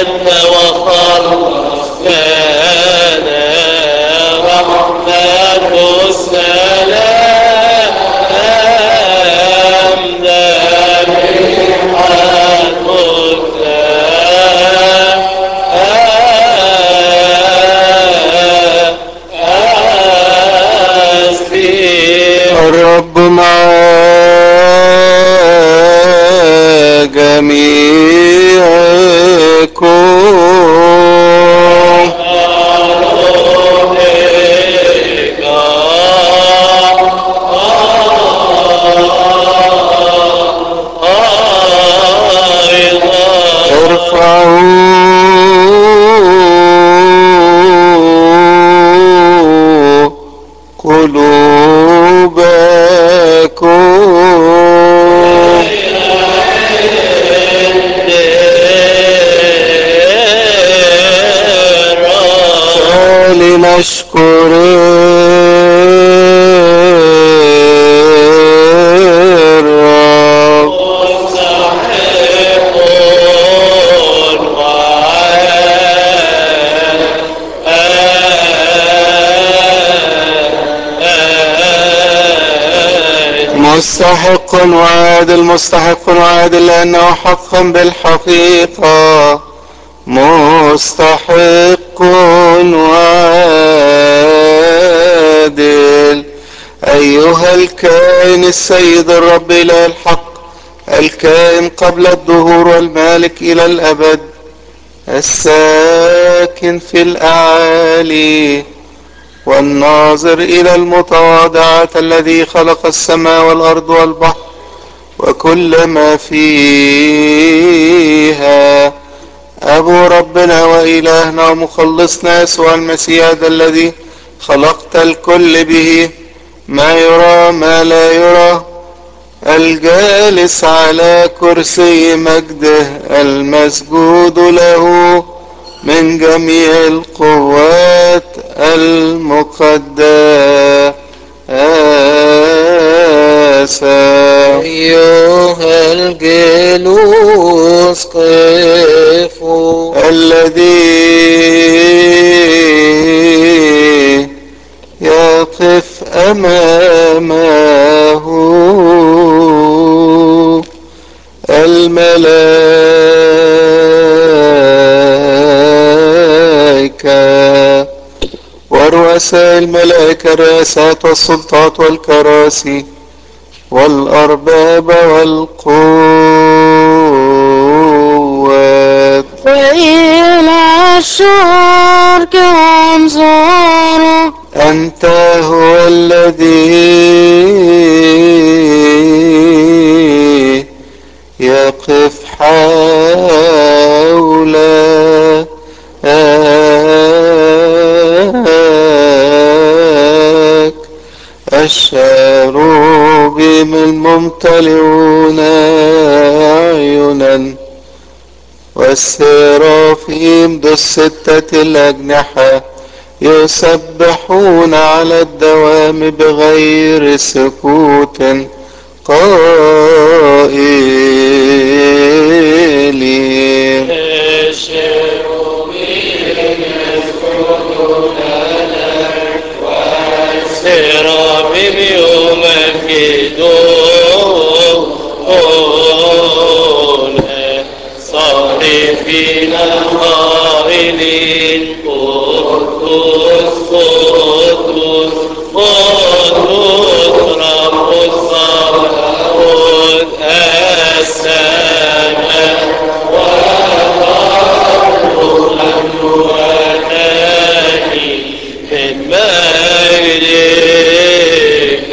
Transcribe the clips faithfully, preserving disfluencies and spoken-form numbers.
وخلقنا رحمة السلام ذبيحة الرب مع جميعكم. ارفعوا قلوبكم ولنشكر الرب. مستحق وعادل مستحق وعادل لأنه حقا بالحقيقة مستحق وعادل. أيها الكائن السيد الرب إله الحق الكائن قبل الدهور والمالك إلى الأبد الساكن في الأعالي والناظر إلى المتواضعات الذي خلق السماء والأرض والبحر وكل ما فيها. أبو ربنا وإلهنا ومخلصنا يسوع المسيح هذا الذي خلقت الكل به ما يرى ما لا يرى الجالس على كرسي مجده المسجود له من جميع القوات المقدسة. أيها الجلوس قفوا الذي يقف أمامه الملائكة ورؤساء الملائكة الرئاسات والسلطات والكراسي والأرباب والقوات وإلى الشرق وانظروا أنت هو الذي يقف حول الشاروبيم الممتلئون أعينا والسرافيم ذو الستة الأجنحة يسبحون على الدوام بغير سكوت قائلين السرافيم يمجدون صارفين قائلين قدوس قدوس قدوس رب الصباوت السماء والأرض مملوءتان من مجدك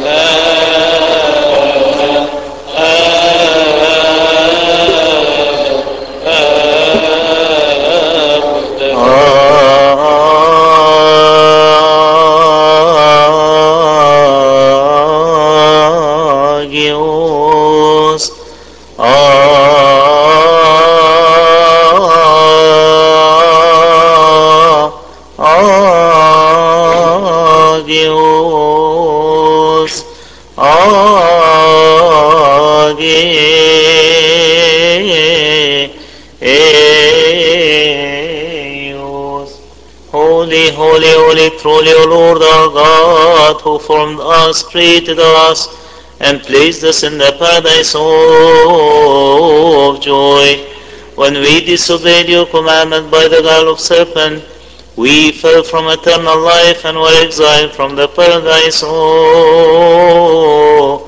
آجيوس آجيوس آجي holy, holy, truly, O Lord our God, who formed us, created us, and placed us in the paradise of joy. When we disobeyed your commandment by the guile of serpent, we fell from eternal life and were exiled from the paradise of,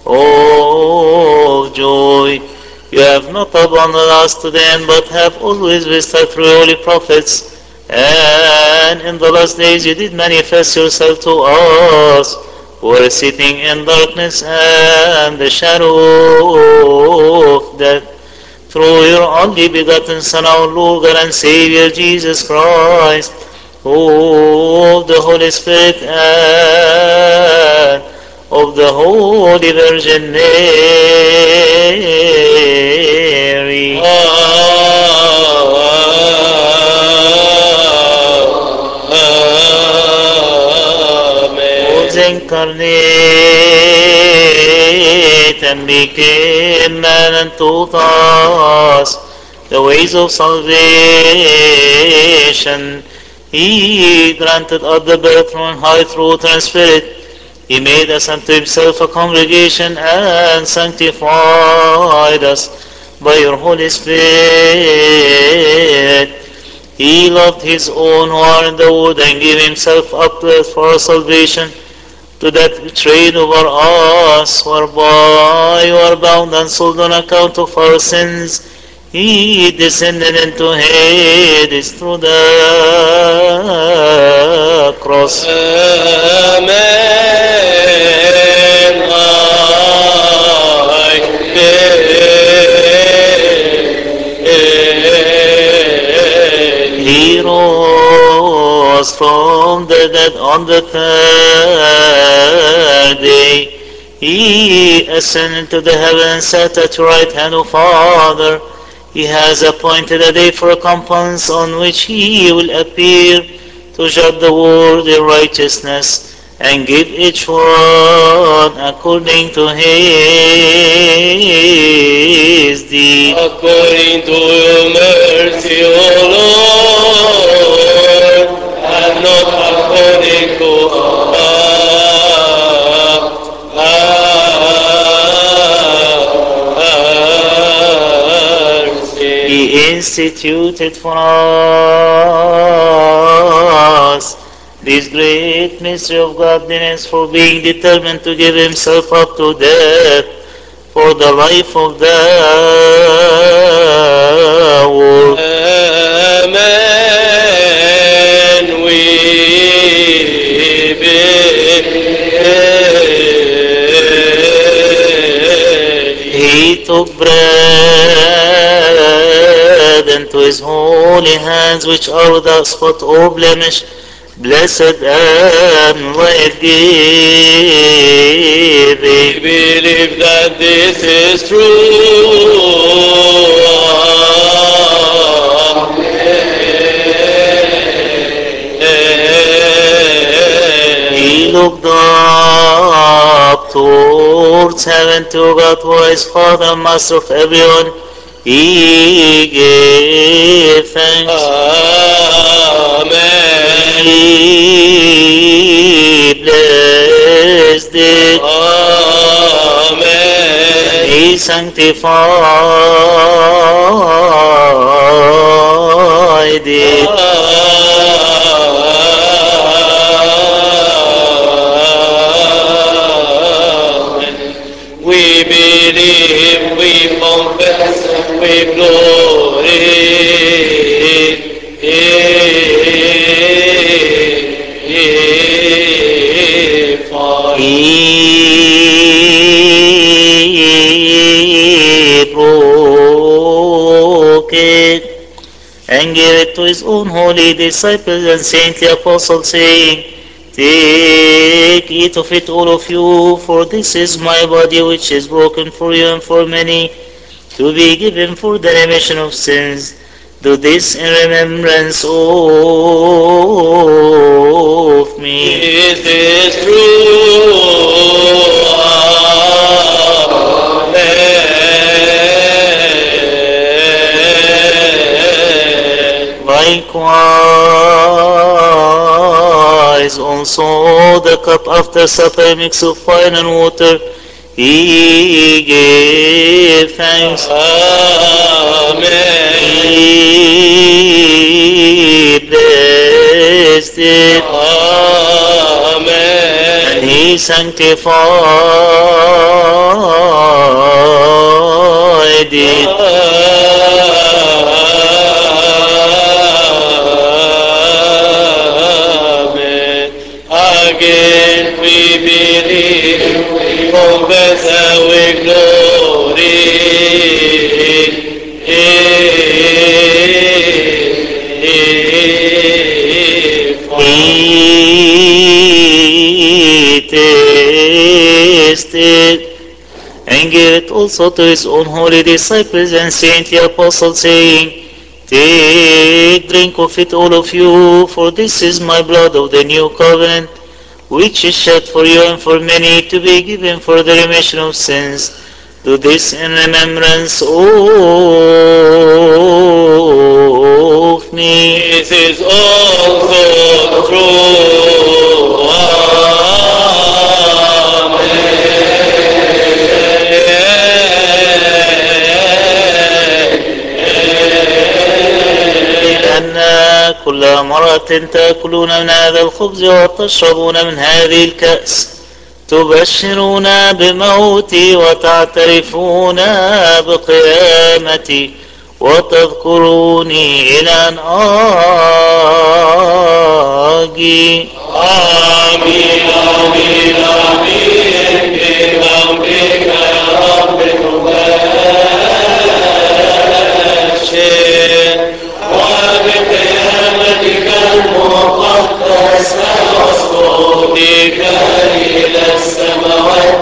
of joy. You have not abandoned us to the end, but have always visited through holy prophets. And in the last days you did manifest yourself to us, who are sitting in darkness and the shadow of death, through your only begotten Son, our Lord God and Savior, Jesus Christ, who of the Holy Spirit and of the Holy Virgin Mary, was Amen. incarnate and became man and taught us the ways of salvation. He granted us the birth from high through water and spirit. He made us unto himself a congregation and sanctified us by your Holy Spirit. He loved his own who are in the world and gave himself up to us for our salvation, to that which reign over us, whereby you are bound and sold on account of our sins. He descended into Hades through the cross. Amen. I believe. He rose from the dead on the third day. He ascended to the heavens, sat at the right hand of Father. He has appointed a day for recompense on which he will appear to judge the world in righteousness and give each one according to his deed. According to your mercy, O Lord, and not according to our mercy. He instituted for us this great mystery of godliness, for being determined to give himself up to death for the life of the world. Amen. We believe. He took bread into his holy hands, which are without spot or blemish, blessed and life We giving. believe that this is true. He looked up towards heaven to God, who is Father and Master of everyone. He gave thanks. Amen. He blessed it. Amen. He sanctified it. We believe, we confess, we glorify. He broke it and gave it to his own holy disciples and saintly apostles, saying, Take, eat of it, all of you, for this is my body which is broken for you and for many, to be given for the remission of sins. Do this in remembrance of me. This is true. Amen. Likewise, Also the cup after supper, a mix of wine and water. He gave thanks. Amen. He blessed it. Amen. And he sanctified it. Amen. Again we believe, confess our glory. He tasted and gave it also to his own holy disciples and saintly apostles, saying, Take, drink of it, all of you, for this is my blood of the new covenant, which is shed for you and for many to be given for the remission of sins. Do this in remembrance of me. This is also true. لأن كل مرة تأكلون من هذا الخبز وتشربون من هذه الكأس تبشرون بموتي وتعترفون بقيامتي وتذكروني إلى أن آجي. آمين آمين آمين بموتك يا رب نبشر وبقيامتك المقدسة وصعودك إلى السماوات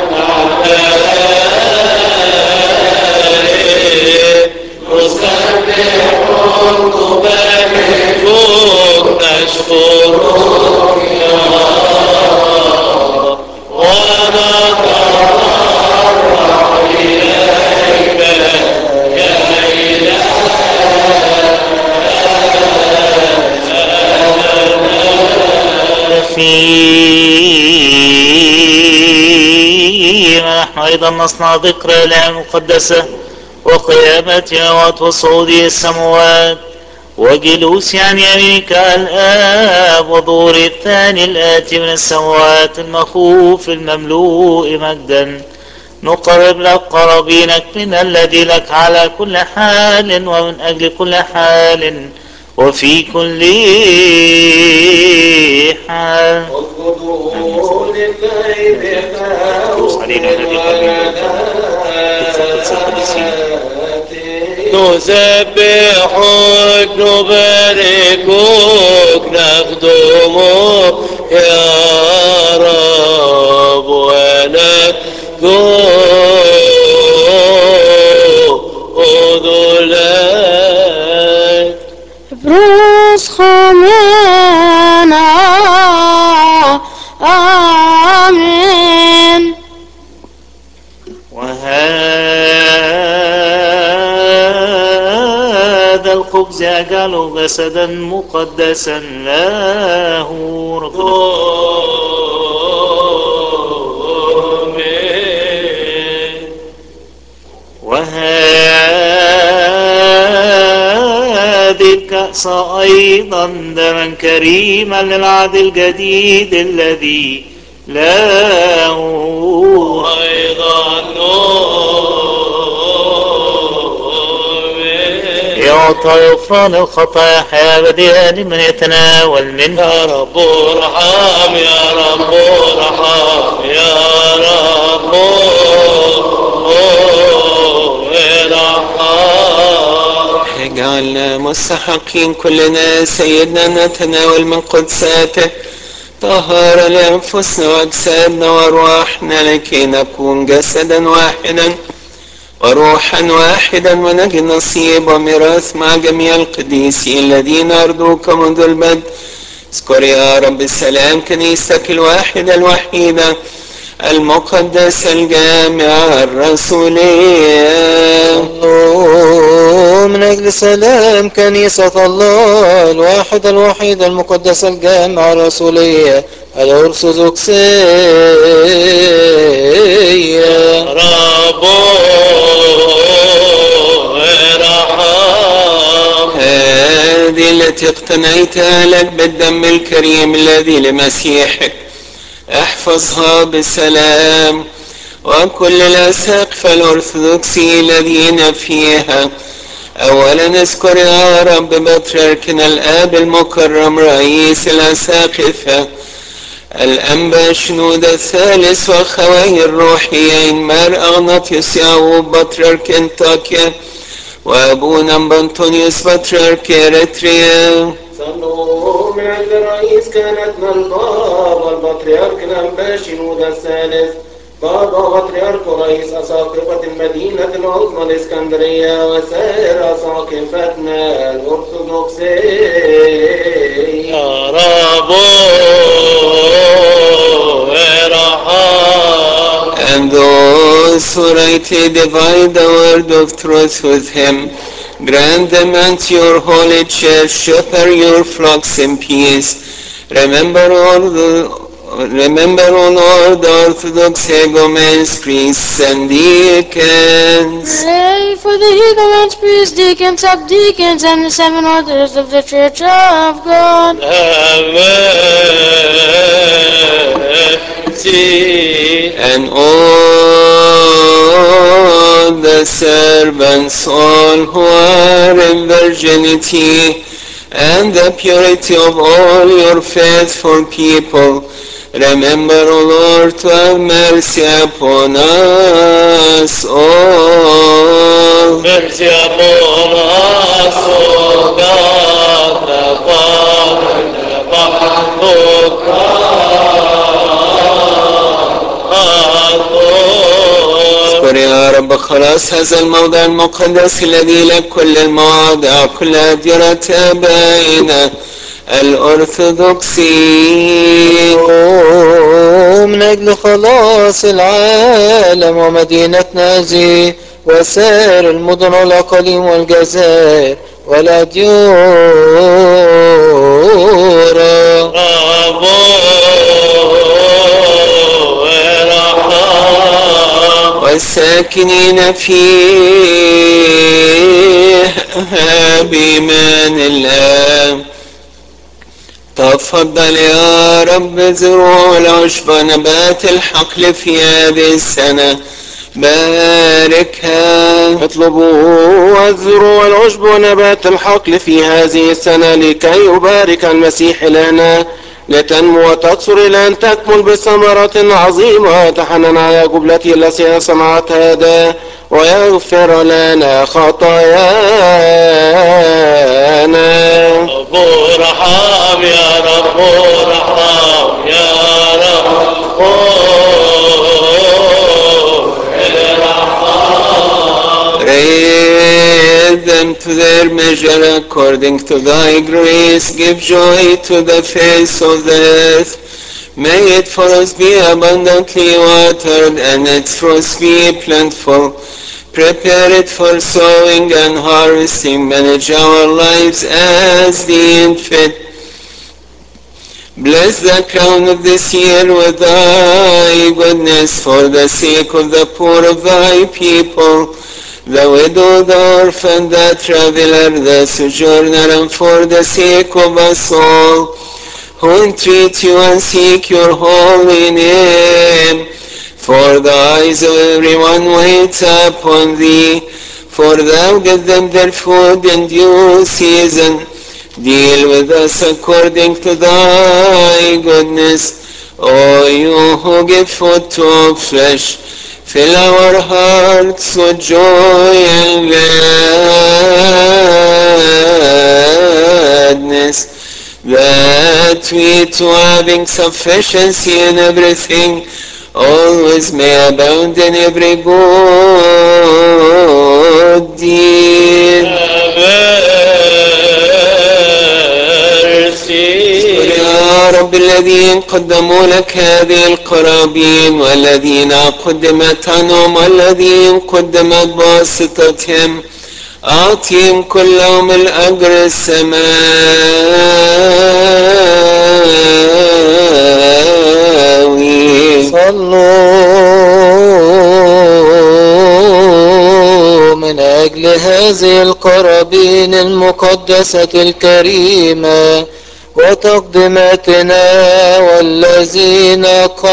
نسبحك نباركك نشكرك يا رب ونتضرع إليك يا فيما نحن أيضا نصنع ذكرى لها المقدسة وقيامتها وصعود السماوات وجلوس عن يمينك الآب وظهور الثاني الآتي من السماوات المخوف المملوء مجدا نقرب لك قرابينك من الذي لك على كل حال ومن أجل كل حال وفي كل حال. اطلبوا لله نسبحك نباركك نخدمك يا رب ونذكر لك بروس خمينا آمين. وهذا الخبز أجعله جسدا مقدسا له ربنا. وهذه الكأس أيضا دما كريما للعهد الجديد الذي له أيضا يعطى غفران الخطايا حياة أبدية لمن يتناول منه. يا رب ارحم يا رب ارحم يا رب ارحم. اجعلنا مستحقين كلنا سيدنا نتناول من قدساته طهر لأنفسنا وأجسادنا وأرواحنا لكي نكون جسدا واحدا وروحا واحدا ونجد نصيب وميراث مع جميع القديسين الذين أرجوك منذ البدء. اذكر يا رب السلام كنيستك الواحدة الوحيدة المقدسة الجامعة الرسولية. صلوا من أجل سلام كنيسة الله الواحدة الوحيدة المقدسة الجامعة الرسولية الأرثوذكسية. رب ارحم. هذه التي اقتنيتها لك بالدم الكريم الذي لمسيحك احفظها بالسلام. وكل الأساقفة الأرثوذكسي الذين فيها أولا اذكر يا رب بطريركنا الآب المكرم رئيس الأساقفة الأنبا شنود الثالث وأخويه الروحيين مار أغناطيوس يعقوب بطريرك انطاكيا وأبونا بنطونيوس بطريرك إريتريا. صلوا من أجل الرئيس كهنتنا البابا البطريرك الأنبا شنود الثالث بابا بطريرك رئيس أساقفة المدينة العظمى الإسكندرية وسائر أساقفتنا الأرثوذكسية. يا رب ارحم. And those who rightly divide the word of truth with him, grant them unto your holy church, shepherd your flocks in peace. Remember all the Remember, O Lord, the Orthodox Egomens, priests and deacons. Pray for the Egomens, priests, deacons, subdeacons, and the seven orders of the Church of God. Have mercy. And all the servants, all who are in virginity, and the purity of all your faithful people. Remember, O Lord, to have mercy upon us all. Mercy upon us, O God, the Father, the Father, O اذكر يا رب خلاص هذا الموضع المقدس الذي لك كل المواضع كل أديرة آبائنا الأرثوذكسي. من أجل خلاص العالم ومدينتنا هذه وسائر المدن والأقاليم والجزائر والأديرة. رب ارحم. والساكنين فيها بإيمان الله. تفضل يا رب زروع العشب نبات الحقل في هذه السنة باركها. اطلبوا الزروع والعشب ونبات الحقل في هذه السنة لكي يبارك المسيح لنا لتنمو وتكثر إلى أن تكمل بثمرة عظيمة. تحنن على جبلتي التي صنعت هذا ويغفر لنا خطايانا. رب ارحم يا رب ارحم يا رب ارحم. Raise them to their measure according to thy grace. Give joy to the face of the earth. May it for us be abundantly watered and its fruits be plentiful. Prepare it for sowing and harvesting. Manage our lives as deemed fit. Bless the crown of this year with thy goodness for the sake of the poor of thy people, the widow, the orphan, the traveler, the sojourner, and for the sake of us all who entreat you and seek your holy name. For the eyes of everyone wait upon thee, for thou give them their food in due season. Deal with us according to thy goodness, O you who give food to all flesh. Fill our hearts with joy and gladness, that we, to having sufficiency in everything, always may abound in every good deed. يا رب الذين قدموا لك هذه القرابين والذين قدمت عنهم والذين قدمت بواسطتهم أعطهم كلهم الأجر السماء صلوا من أجل هذه القرابين المقدسة الكريمة وتقدماتنا والذين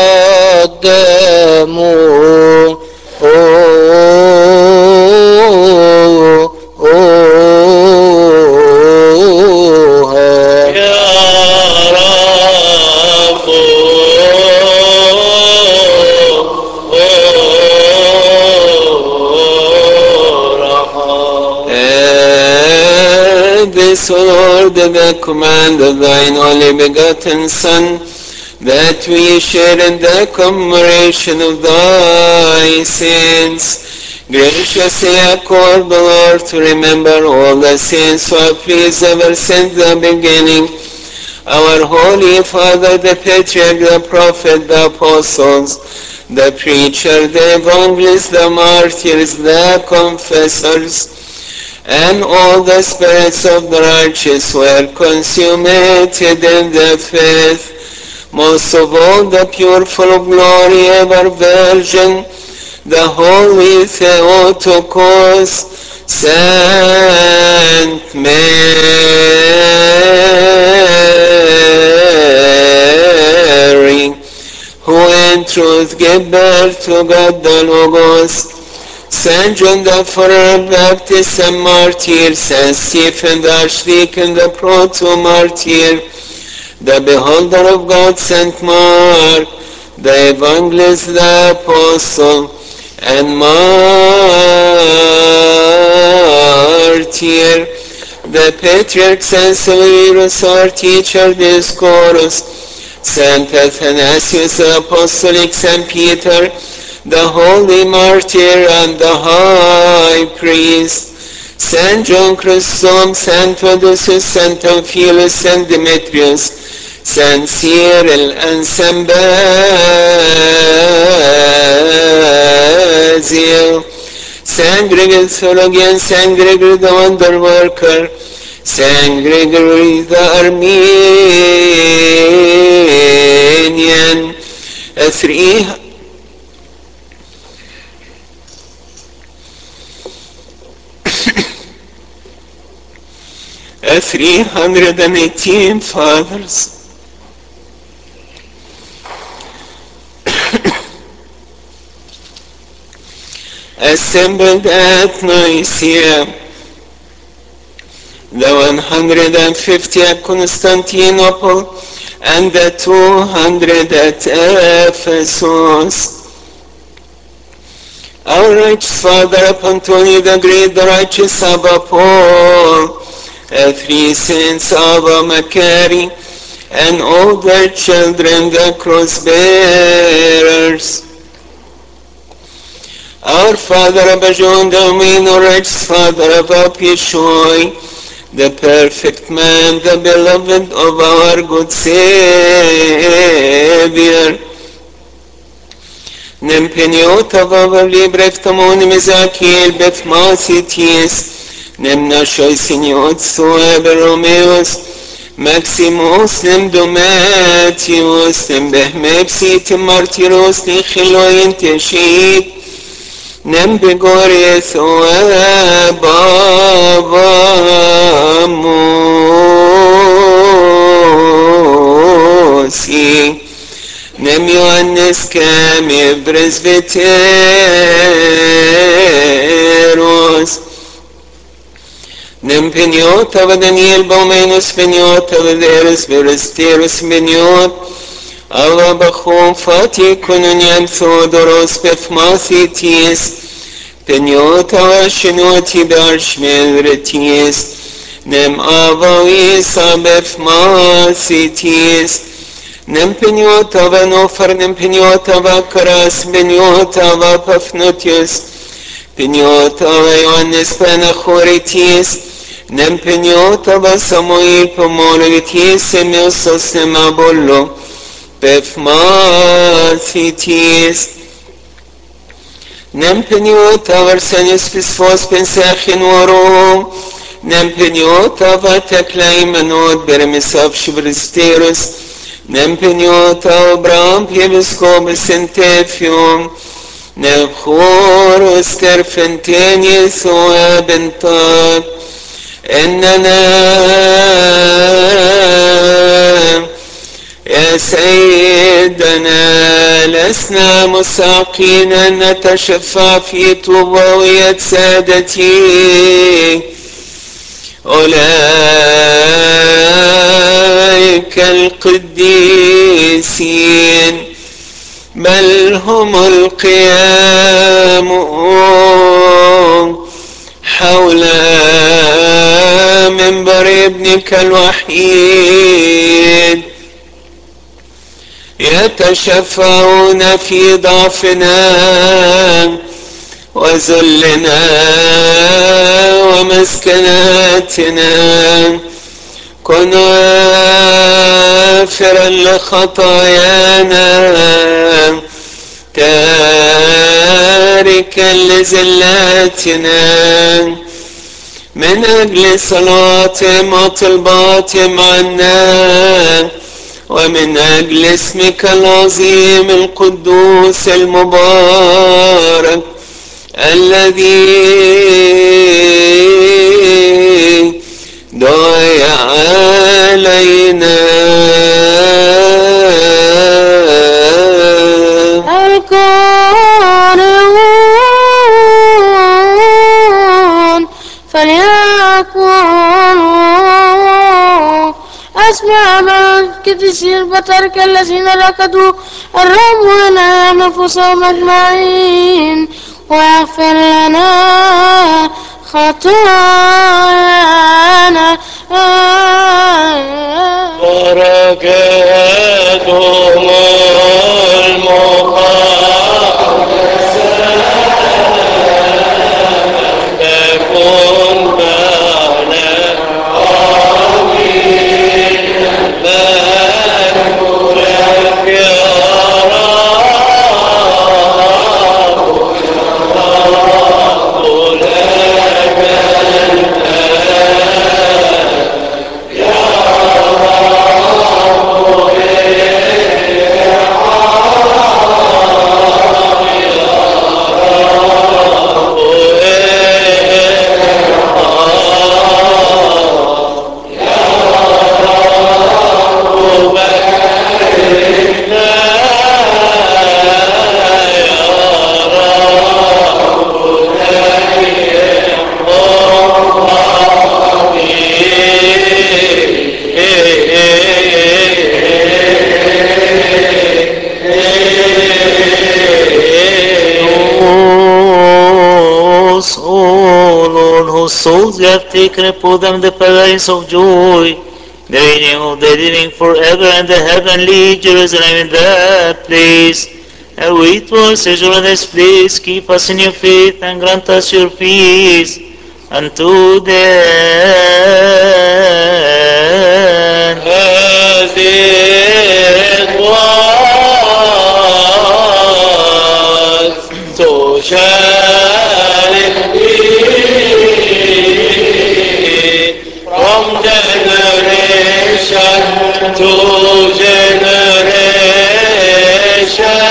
قدموا يا رب And this Lord, the command of thine only begotten Son, that we share in the commemoration of thy sins. Graciously accord, the Lord, to remember all the sins who have pleased ever since the beginning. Our Holy Father, the Patriarch, the Prophet, the Apostles, the Preacher, the Evangelist, the Martyrs, the Confessors, and all the spirits of the righteous were consummated in the faith. Most of all, the pure, full of glory, ever Virgin, the Holy Theotokos, Saint Mary, who in truth gave birth to God the Logos, Saint John the Forerunner Baptist and Martyr, Saint Stephen the Archdeacon, the Proto-Martyr, the Beholder of God, Saint Mark, the Evangelist, the Apostle, and Martyr, the Patriarch, Saint Severus, our teacher, Dioscorus, Saint Athanasius, the Apostolic, Saint Peter, the Holy Martyr and the High Priest, Saint John Chrysostom, Saint Odysseus, Saint Theophilus, Saint Demetrius, Saint Cyril, and Saint Basil, Saint Gregory the Theologian, Saint Gregory the Wonder Worker, Saint Gregory the Armenian, a three a three hundred eighteen fathers, assembled at Nicaea, the one hundred fifty at Constantinople, and the two hundred at Ephesus. Our righteous Father Antonio the Great, the righteous Abba Paul, the three saints Abba Macari, and all their children, the cross bearers. Our Father Abba John the Main, our righteous Father Abba Pishoy, the perfect man, the beloved of our good Savior. Nempeniota vava libreftamon Mizakiel Bethmasitis, Nemnashoi Siniot Sueber Romeos, Maximus Nem Domatius, Nem Behmepsit Martyros Nichiloin Teshit, Nem Begorius Oebabamosi, Nem Ioannis Kami Presbyteros, Nem Peniota va Daniel Baumenus Peniota va Deus Veristerus Peniot, Ava Bachom Fati Konunian Theodoros Bethmathitis, Peniota va Shinoti Barshmelretis, Nem Ava Isa Bethmathitis, Nem Peniota va Nofer, Nem Peniota va Karas, Peniota va Paphnotius, Peniota va Ioannis Panachoritis, Nem Peniota va Samuel Pomologitis, Semiosos Nem Abollo, Bethmathitis, Nem Peniota va Arsenius Pisphos Pensachin Waro, Nem Peniota va Teklaimanot Beremisav Shivristerus, نمبنيوتا وبرام بيبسكوب سنتيفيوم نبخور واسترفنتين يسوع بنطاب إننا يا سيدنا لسنا مساقين أن نتشفع في طوبوية سادتي أولئك القديسين بل هم القيام حول منبر ابنك الوحيد يتشفعون في ضعفنا وذلنا ومسكناتنا كن غافرا لخطايانا تاركا لزلاتنا من أجل صلاتهم وطلباتهم عنا ومن أجل اسمك العظيم القدوس المبارك الذي دعي علينا القارئون فليكونوا أسمع من كتسير بطرك الذين ركضوا الرب ونعم نفسهم أجمعين واغفر لنا خطايانا بركاتهم المقدسة تكن معنا آمين بارك يا souls you have taken upon them the paradise of joy, the reigning of the living forever, and the heavenly Jerusalem in that place. And we to sojourn in this place, keep us in your faith, and grant us your peace unto then. As it was, so shall it be. From generation to generation,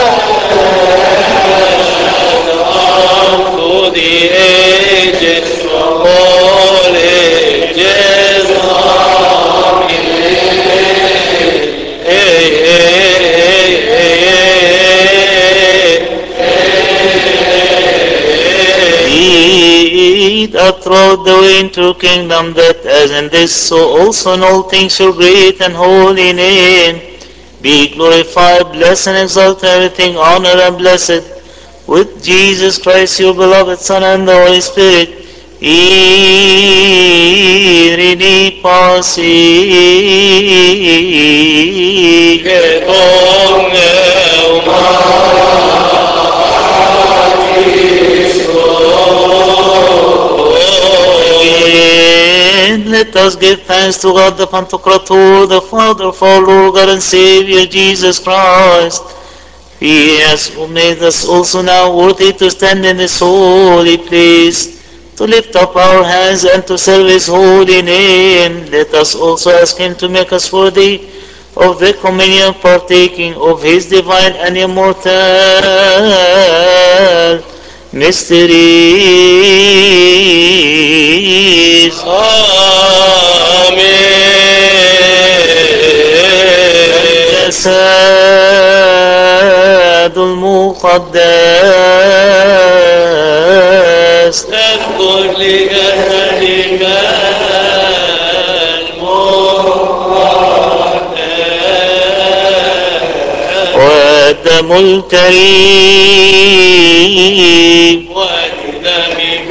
unto the ages of all ages. Hey, hey, hey, He that trod the way into kingdom, that as in this, so also in all things your great and holy name be glorified, blessed and exalted, everything honor and blessed, with Jesus Christ, your beloved Son, and the Holy Spirit, Irini pasi che donne Let us give thanks to God the Pantocrator, the Father of our Lord God and Savior Jesus Christ. He has made us also now worthy to stand in His holy place, to lift up our hands and to serve His holy name. Let us also ask Him to make us worthy of the communion, partaking of his divine and immortal mysteries. الجسد المقدس اذكر لجسدك والدم الكريم ودمك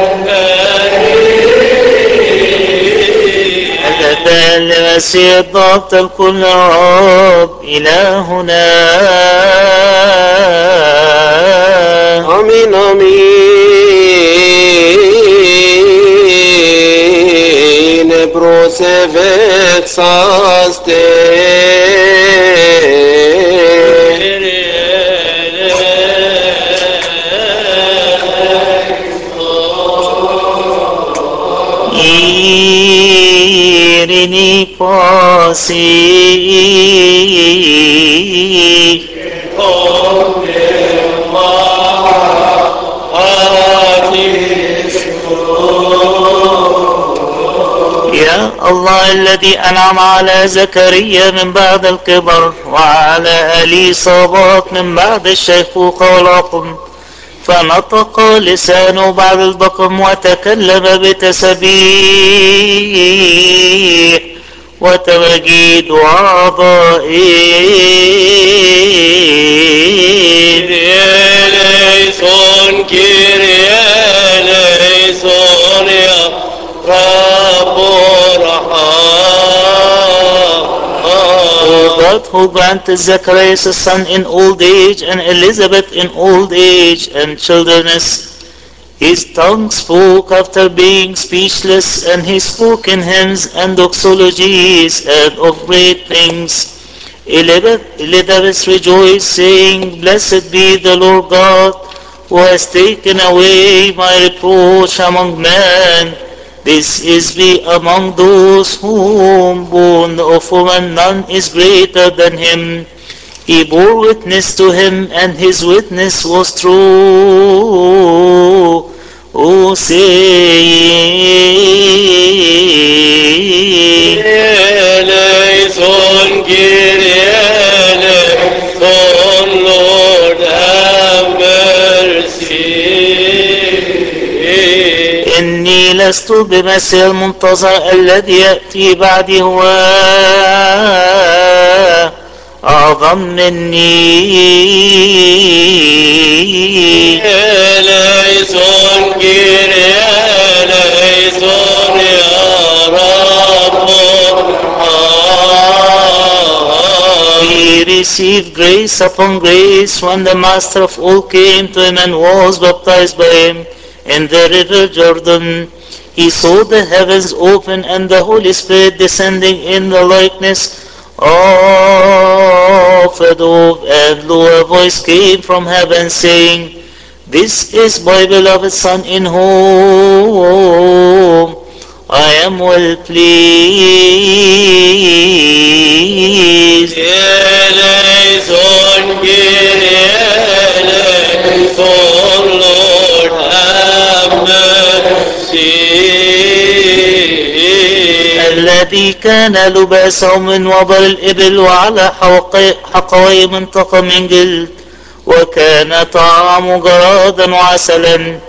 اللذان لمسيح الضبط الكل رب إلهنا. Amin, amin. Prosevet saste. Irini pasi يا الله الذي أنعم على زكريا من بعد الكبر وعلى إليصابات من بعد الشيخوخة والعقم، فنطق لسانه بعد البقم وتكلم بتسبيح وتمجيد أعضائه. Eleison, Kyrie eleison, ya Rabbo O God, who granted Zacharias a son in old age and Elizabeth in old age and childlessness, his tongue spoke after being speechless, and he spoke in hymns and doxologies and of great things. Elizabeth, Elizabeth rejoiced, saying, Blessed be the Lord God, who has taken away my reproach among men. This is be among those whom born of woman none is greater than him. He bore witness to him, and his witness was true. O saying, Eleison, Kyrie eleison, Lord have mercy. إني لست بمسيح المنتظر الذي يأتي بعدي، هو أعظم مني. Eleison, Kyrie eleison, ya Rabbo He received grace upon grace when the Master of all came to him and was baptized by him in the river Jordan. He saw the heavens open and the Holy Spirit descending in the likeness of a dove, and lo, a voice came from heaven saying, This is my beloved Son, in whom I am well pleased. Eleison, Kyrie eleison, Lord have mercy. الذي كان لباسه من وبر الإبل وعلى حوقي- حقوي منطقة من جلد، وكان طعام جرادا وعسلا.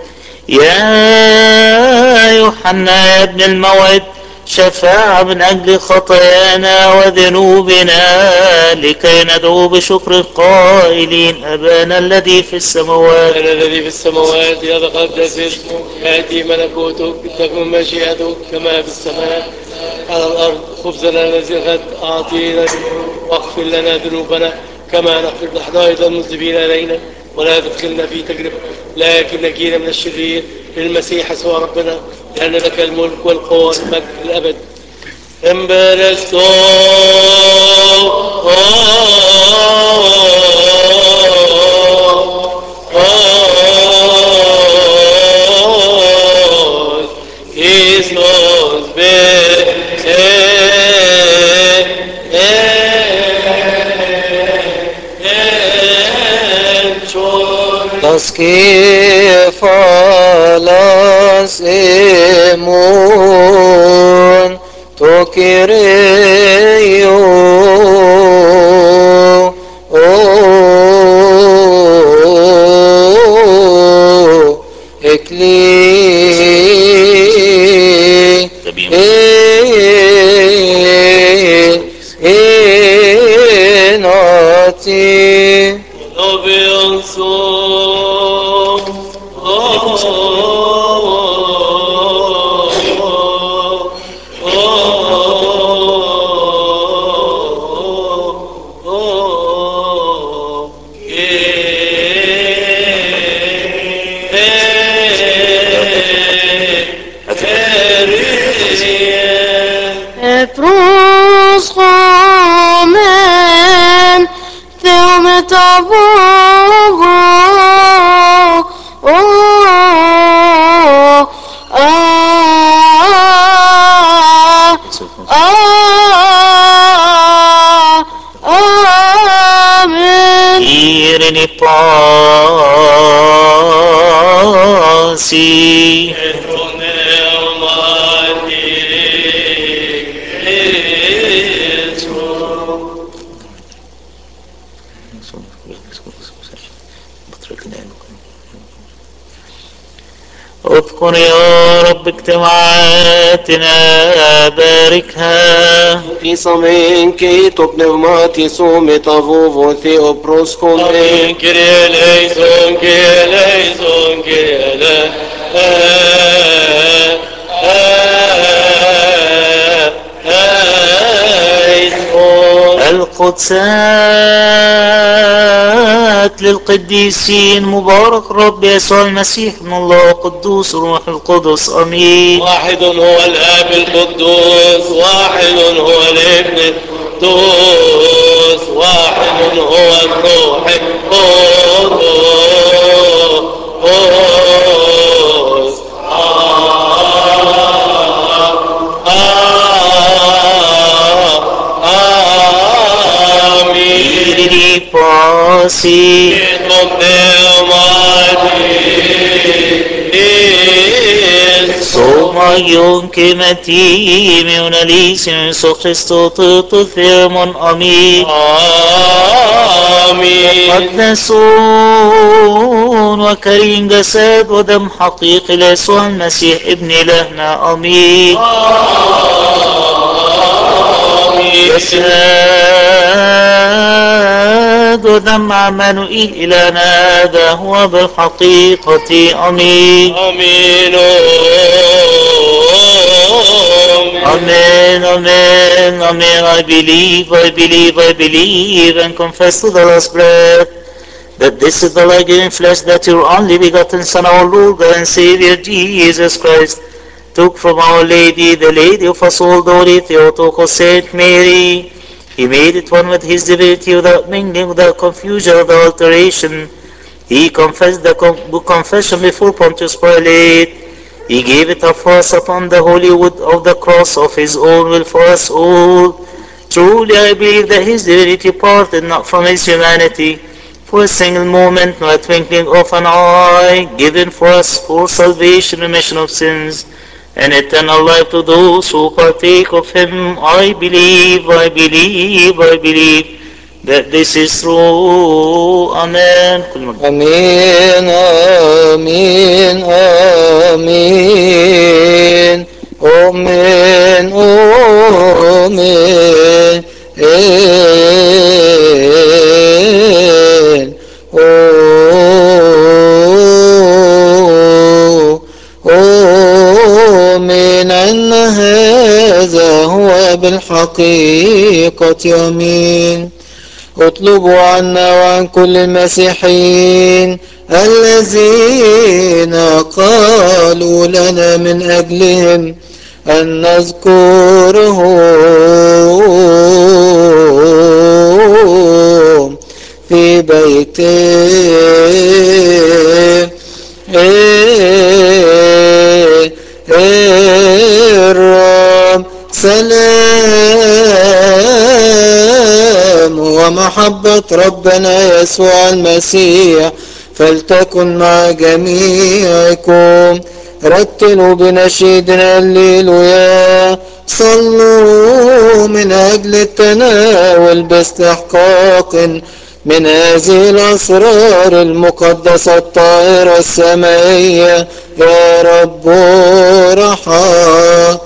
يا يوحنا يا ابن الموعد، شفاعة من أجل خطايانا وذنوبنا، لكي ندعو بشكر قائلين أبانا الذي في السماوات. أنا الذي في السماوات يتقدس اسمك، يأتي ملكوتك، تكن مشيئتك كما في السماء على الأرض. خبزنا الذي غد أعطينا اليوم، واغفر لنا ذنوبنا كما نغفر نحن أيضا المذنبين إلينا، ولا تدخلنا في تجربة لكن نجينا من الشرير. للمسيح يسوع ربنا، لأن لك الملك والقوة والمجد للأبد. Emberesto Christos be Skefalas emon tokireyo o ekli enati Epros chomen theometavogo oh ah ah amen. Irini pasi اذكر يا رب اجتماعاتنا باركها في صمين كي تبنغماتي سومي طفوفو ثيو بروسكوم Amen. Kyrie eleison, Kyrie eleison, Kyrie ele- eh, eh, eleison. القدسات للقديسين مبارك رب يسوع المسيح ابن الله قدوس روح القدس امين. واحد هو الاب القدوس، واحد هو الابن القدوس، واحد هو الروح القدوس. آمين. Irini pasi Soma yonke matimi unalisim so Christo tutu thirmon amin. آمين. مقدسون وكريم جسد ودم حقيقي ليسوع المسيح ابن إلهنا امين. جسد ودم عمانوئيل إلهنا هذا هو بالحقيقة امين. آمين. Amen, amen, amen. I believe, I believe, I believe, and confess to the last breath that this is the life-giving flesh that your only begotten Son, our Lord God and Savior Jesus Christ, took from Our Lady, the Lady of us all, the Holy Theotokos, Saint Mary. He made it one with His divinity without mingling, without confusion, without alteration. He confessed the com- confession before Pontius Pilate. He gave it up for us upon the holy wood of the cross of His own will for us all. Truly I believe that His divinity parted not from His humanity for a single moment, nor a twinkling of an eye, given for us for salvation, remission of sins, and eternal life to those who partake of Him. I believe, I believe, I believe that this is true. Amen. كل مجد. امين امين امين امين امين امين ان هذا هو بالحقيقة امين. اطلبوا عنا وعن كل المسيحيين الذين قالوا لنا من أجلهم أن نذكرهم في بيته الرب. سلام ومحبة ربنا يسوع المسيح فلتكن مع جميعكم. رتلوا بنشيد هللويا. صلوا من أجل التناول باستحقاق من هذه الأسرار المقدسة الطاهرة السمائية. يا رب رحم.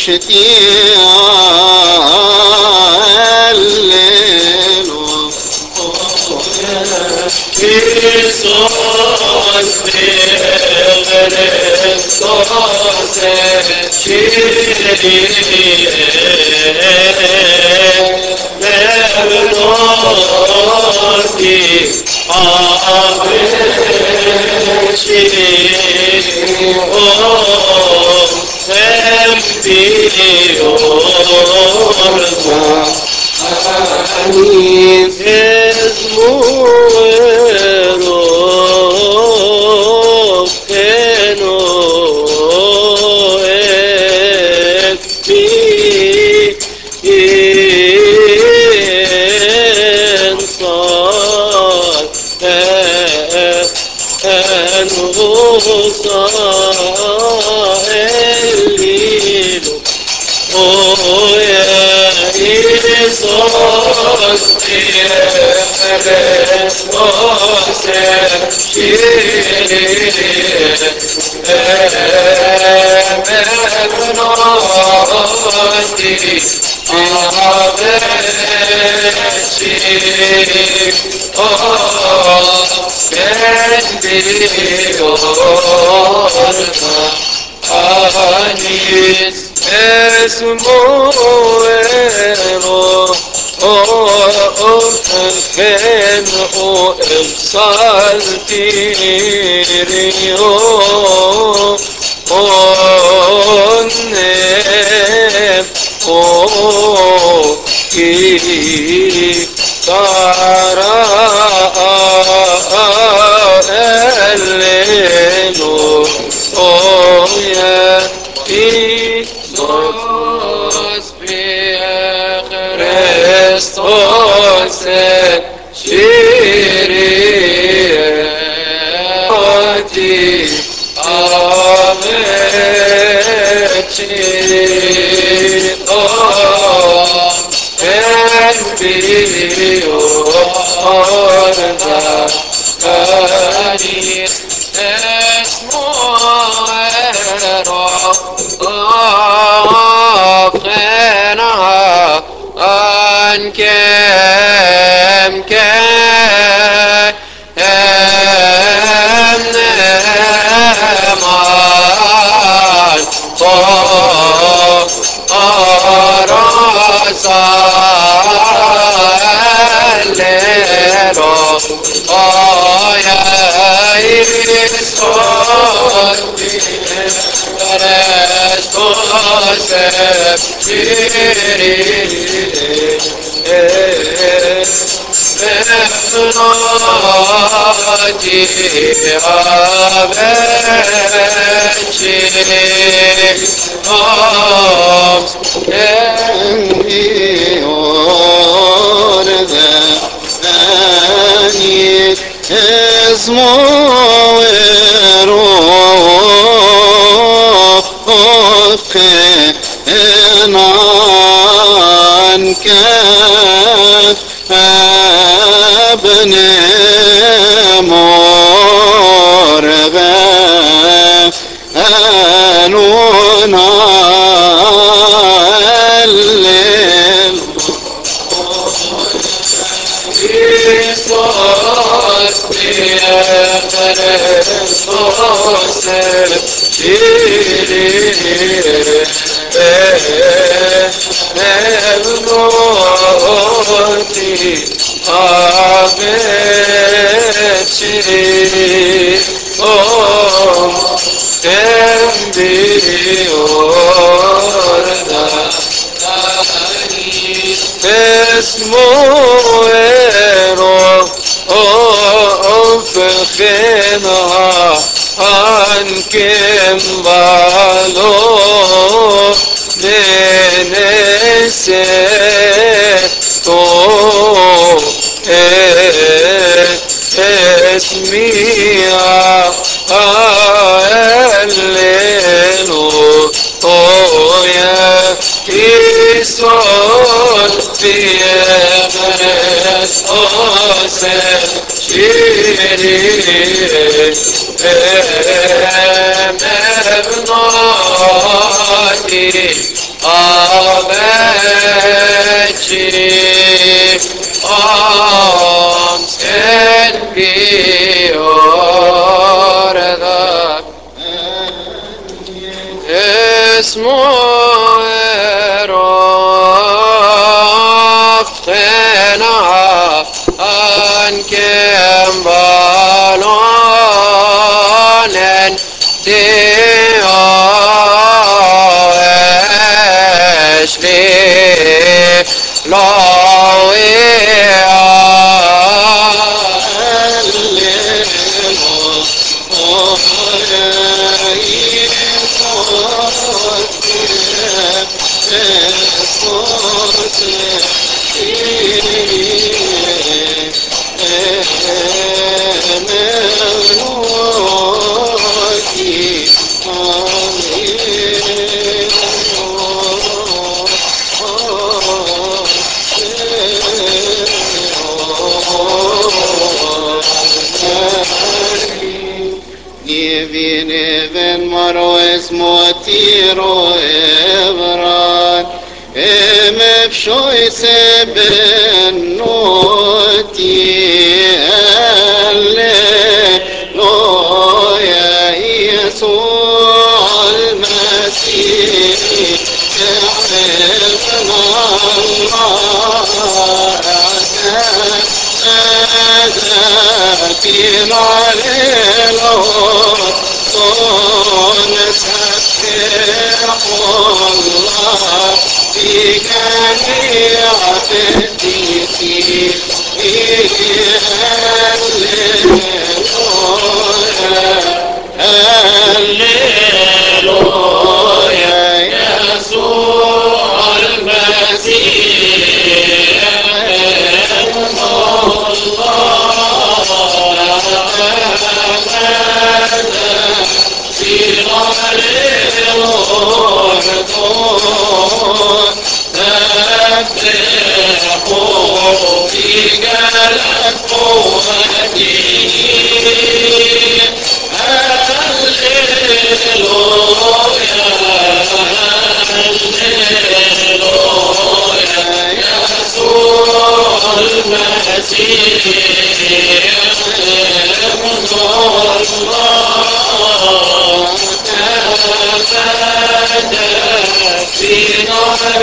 شتي الليل Jesus, Oh, yeah, Jesus, Anis esmoero o fen o saltirio onne o ki tara eleno oh yeah Christos Christos Kyrie Oti Aveci O Envio Orda Canis Esmoero أفخنا أنكم كم نمان أرسل لرو آية مرغا أنونا الليل Christos, Christos, Elnoti, Aveci, Om, Enviorda, اسمه أفخنها عنكم بالو ننسيتو اسميها الليلو يا كيسون Tienes oses şiiri emevnati arms and be orada اسمه رفتنا عن كم بالون دي Giving even more is motiro evran em efshoy se ben noti alle lo ya yesu al masih Hallelujah, يسوع المسيح سبحوا في قلب قوتي يسوع المسيح ابن الله تفادى في نهر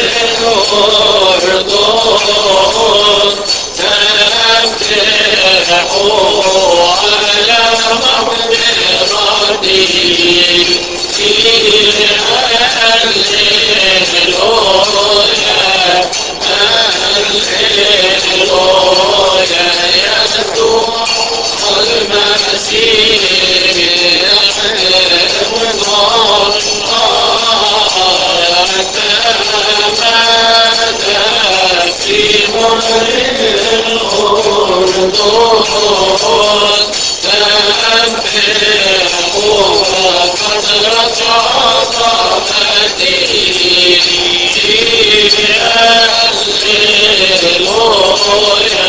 الأردن سبحوا على مقدرتي هللويا هللويا يسوع المسيح ابن الله تمادى في نهر الأردن سبحوا قدرة عظمته هللويا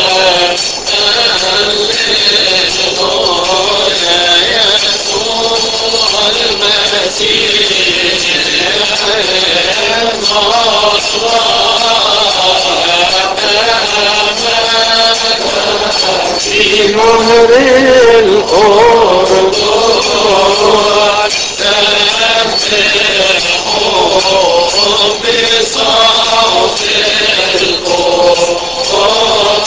هللويا يسوع المسيح في نهر الأردن سبحوا بصوت القوة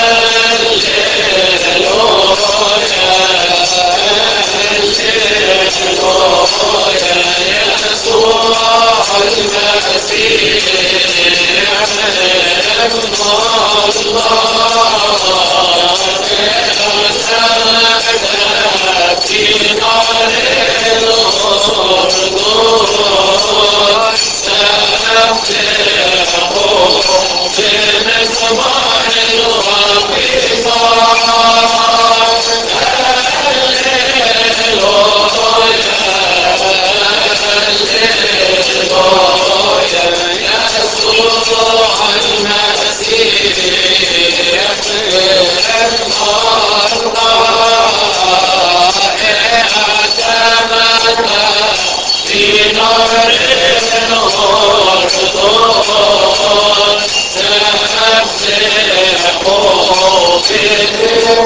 هللويا يسوع المسيح ابن الله في نار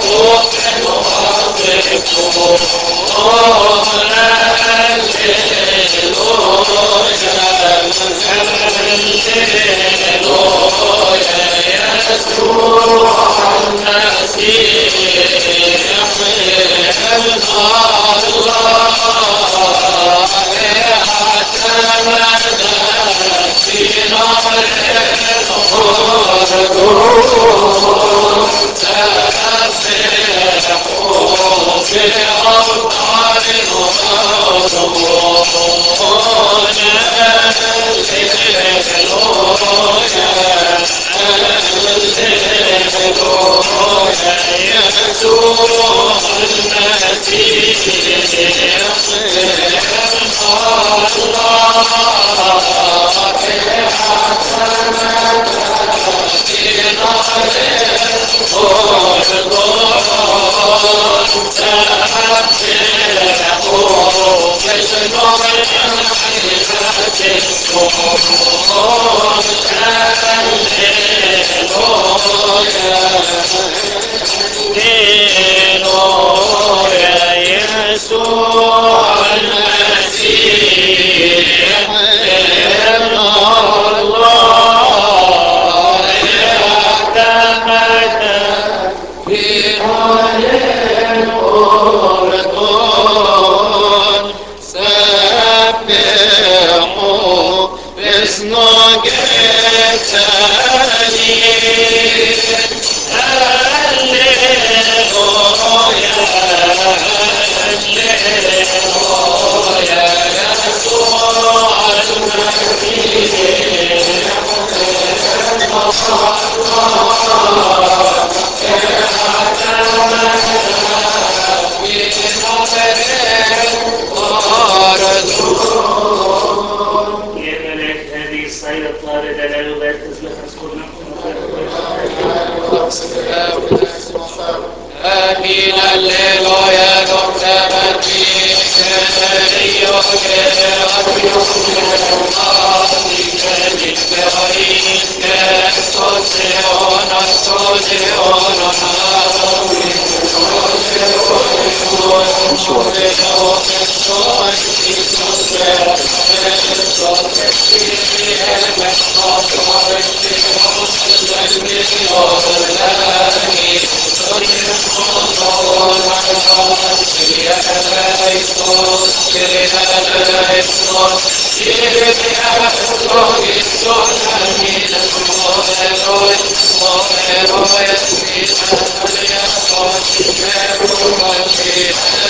Hallelujah.